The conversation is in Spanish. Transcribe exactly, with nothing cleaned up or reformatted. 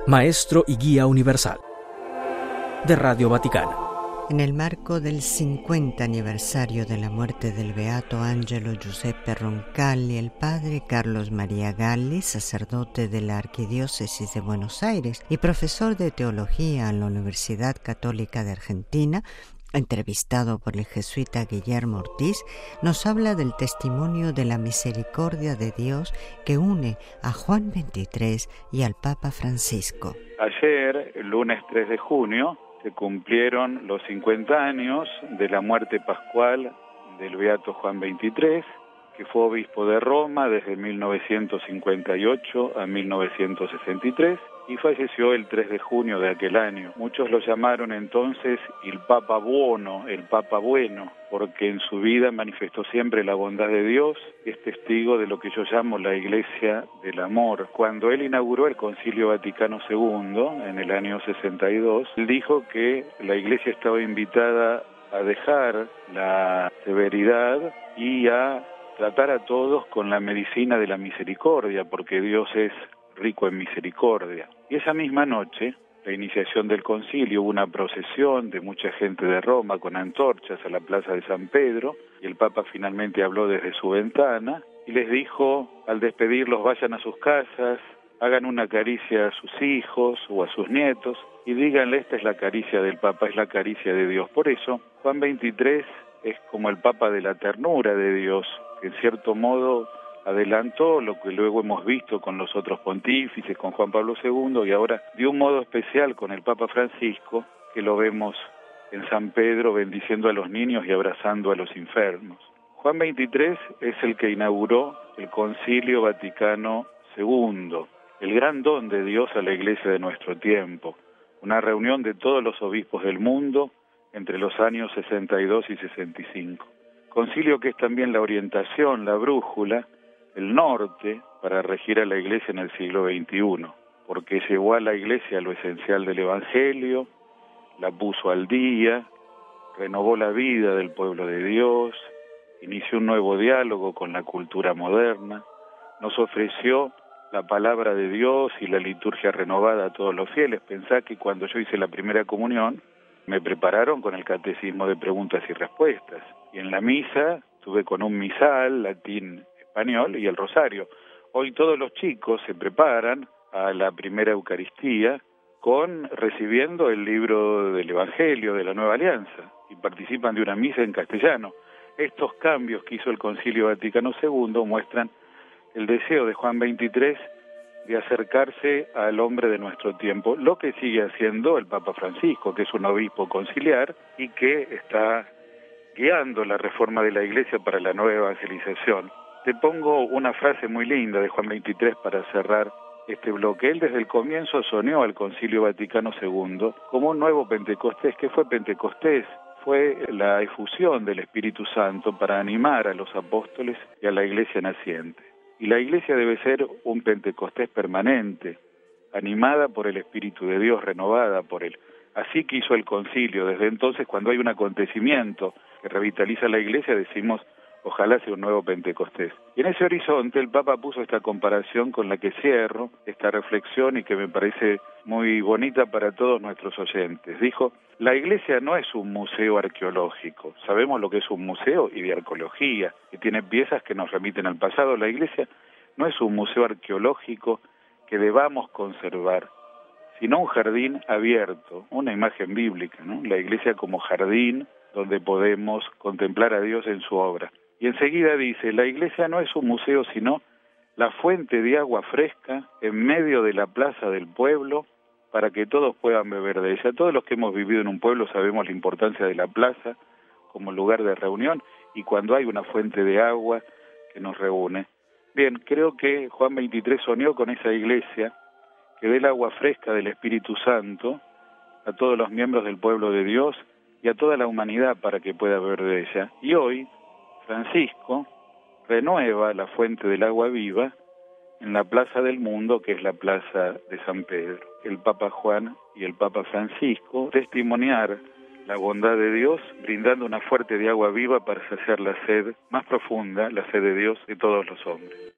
Maestro y Guía Universal de Radio Vaticana. En el marco del cincuenta aniversario de la muerte del beato Angelo Giuseppe Roncalli, el padre Carlos María Galli, sacerdote de la Arquidiócesis de Buenos Aires y profesor de teología en la Universidad Católica de Argentina, entrevistado por el jesuita Guillermo Ortiz, nos habla del testimonio de la misericordia de Dios que une a Juan veintitrés y al Papa Francisco. Ayer, el lunes tres de junio, se cumplieron los cincuenta años de la muerte pascual del beato Juan veintitrés, que fue obispo de Roma desde mil novecientos cincuenta y ocho a mil novecientos sesenta y tres y falleció el tres de junio de aquel año. Muchos lo llamaron entonces el Papa Buono, el Papa Bueno, porque en su vida manifestó siempre la bondad de Dios, es testigo de lo que yo llamo la Iglesia del Amor. Cuando él inauguró el Concilio Vaticano segundo, en el año sesenta y dos, él dijo que la Iglesia estaba invitada a dejar la severidad y a tratar a todos con la medicina de la misericordia, porque Dios es rico en misericordia. Y esa misma noche, la iniciación del concilio, hubo una procesión de mucha gente de Roma con antorchas a la plaza de San Pedro, y el Papa finalmente habló desde su ventana y les dijo, al despedirlos, vayan a sus casas, hagan una caricia a sus hijos o a sus nietos y díganle, esta es la caricia del Papa, es la caricia de Dios. Por eso, Juan veintitrés es como el Papa de la ternura de Dios, que en cierto modo adelantó lo que luego hemos visto con los otros pontífices, con Juan Pablo segundo, y ahora de un modo especial con el Papa Francisco, que lo vemos en San Pedro bendiciendo a los niños y abrazando a los enfermos. Juan veintitrés es el que inauguró el Concilio Vaticano segundo, el gran don de Dios a la Iglesia de nuestro tiempo, una reunión de todos los obispos del mundo entre los años sesenta y dos y sesenta y cinco. Concilio que es también la orientación, la brújula, el norte para regir a la Iglesia en el siglo veintiuno, porque llevó a la Iglesia lo esencial del Evangelio, la puso al día, renovó la vida del pueblo de Dios, inició un nuevo diálogo con la cultura moderna, nos ofreció la palabra de Dios y la liturgia renovada a todos los fieles. Pensá que cuando yo hice la primera comunión, me prepararon con el catecismo de preguntas y respuestas, y en la misa estuve con un misal, latín, español y el rosario. Hoy todos los chicos se preparan a la primera Eucaristía con recibiendo el libro del Evangelio de la Nueva Alianza y participan de una misa en castellano. Estos cambios que hizo el Concilio Vaticano segundo muestran el deseo de Juan veintitrés de acercarse al hombre de nuestro tiempo, lo que sigue haciendo el Papa Francisco, que es un obispo conciliar y que está guiando la reforma de la Iglesia para la nueva evangelización. Te pongo una frase muy linda de Juan veintitrés para cerrar este bloque. Él desde el comienzo soñó al Concilio Vaticano segundo como un nuevo Pentecostés. ¿Qué fue Pentecostés? Fue la efusión del Espíritu Santo para animar a los apóstoles y a la Iglesia naciente. Y la Iglesia debe ser un Pentecostés permanente, animada por el Espíritu de Dios, renovada por Él. Así que hizo el concilio. Desde entonces, cuando hay un acontecimiento que revitaliza la Iglesia, decimos, ojalá sea un nuevo Pentecostés. Y en ese horizonte el Papa puso esta comparación con la que cierro esta reflexión y que me parece muy bonita para todos nuestros oyentes. Dijo, la Iglesia no es un museo arqueológico. Sabemos lo que es un museo y de arqueología, que tiene piezas que nos remiten al pasado. La Iglesia no es un museo arqueológico que debamos conservar, sino un jardín abierto, una imagen bíblica, ¿no? La Iglesia como jardín donde podemos contemplar a Dios en su obra. Y enseguida dice, la Iglesia no es un museo, sino la fuente de agua fresca en medio de la plaza del pueblo para que todos puedan beber de ella. Todos los que hemos vivido en un pueblo sabemos la importancia de la plaza como lugar de reunión y cuando hay una fuente de agua que nos reúne. Bien, creo que Juan veintitrés soñó con esa Iglesia que dé el agua fresca del Espíritu Santo a todos los miembros del pueblo de Dios y a toda la humanidad para que pueda beber de ella. Y hoy, Francisco renueva la fuente del agua viva en la Plaza del Mundo, que es la Plaza de San Pedro. El Papa Juan y el Papa Francisco testimoniar la bondad de Dios, brindando una fuente de agua viva para saciar la sed más profunda, la sed de Dios de todos los hombres.